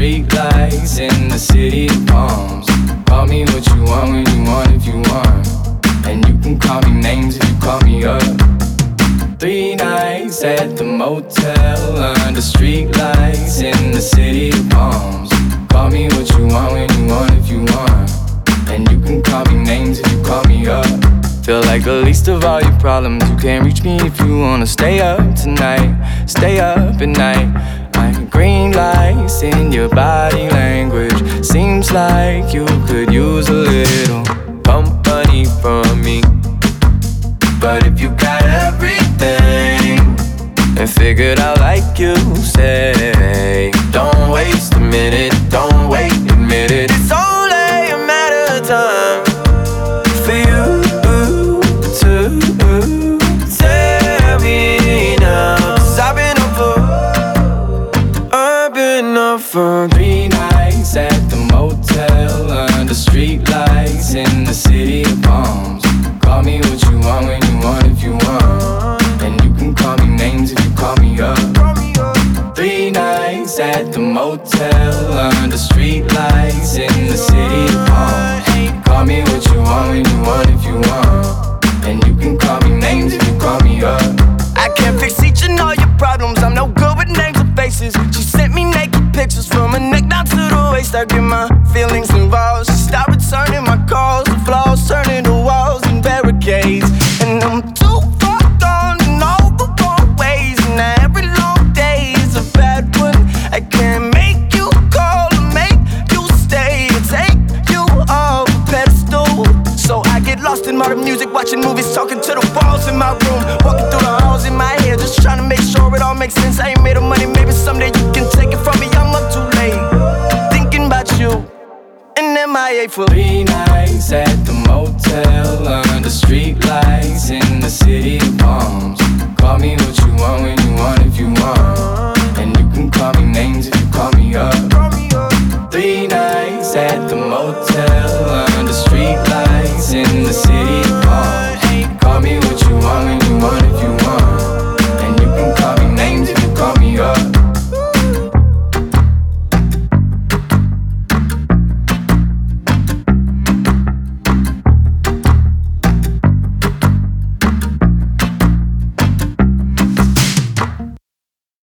street lights in the city of palms. Call me what you want when you want if you want. And you can call me names if you call me up. 3 nights at the motel under street lights in the city of palms. Call me what you want when you want if you want. And you can call me names if you call me up. Feel like the least of all your problems. You can't reach me if you wanna stay up tonight. Stay up at night. Green lights in your body language. Seems like you could use a little company from me. But if you got everything and figured out like you say, don't waste a minute, don't wait, admit it. It's only a matter of time for you to tell me now. 'Cause I've been up for 3 nights at the motel under street lights in the city of palms. Call me what you want when you want if you want. And you can call me names if you call me up. 3 nights at the motel under street lights in the city of palms. Call me what you want when you want if you want. And you can call me names if you call me up. I can't fix each and all your problems. I'm no good with names or faces. She sent me naked pictures from her neck down to the waist. I get my feelings involved. She stopped returning my calls. The flaws turning to walls and barricades. And I'm too far gone in all the wrong ways. And every long day is a bad one. I can't make you call or make you stay or take you off a pedestal. So I get lost in modern music, watching movies, talking to the walls in my room, walking through the halls in my head, just trying to make sure it all makes sense. I ain't made of money, maybe someday you can take it from me. I'm up too late, thinking about you and MIA for 3 nights at the motel under street lights in the city of palms. Call me what you want when you want if you want.